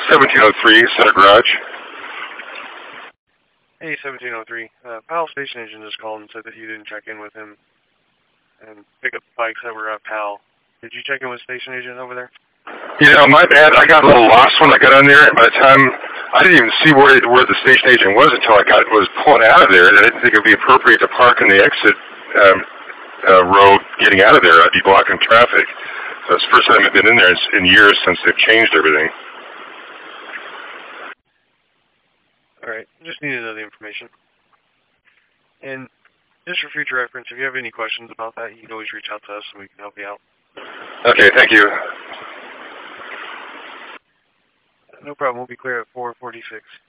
1703 Center Garage. Hey, 1703. Powell Station Agent just called and said that you didn't check in with him and pick up the bikes that were at Powell. Did you check in with Station Agent over there? My bad. I got a little lost when I got on there. By the time, I didn't even see where the station agent was until I was pulling out of there, and I didn't think it would be appropriate to park in the exit road getting out of there. I'd be blocking traffic. So it's the first time I've been in there in years since they've changed everything. All right. Just need to know the information. And just for future reference, if you have any questions about that, you can always reach out to us and we can help you out. Okay, thank you. No problem. We'll be clear at 4:46.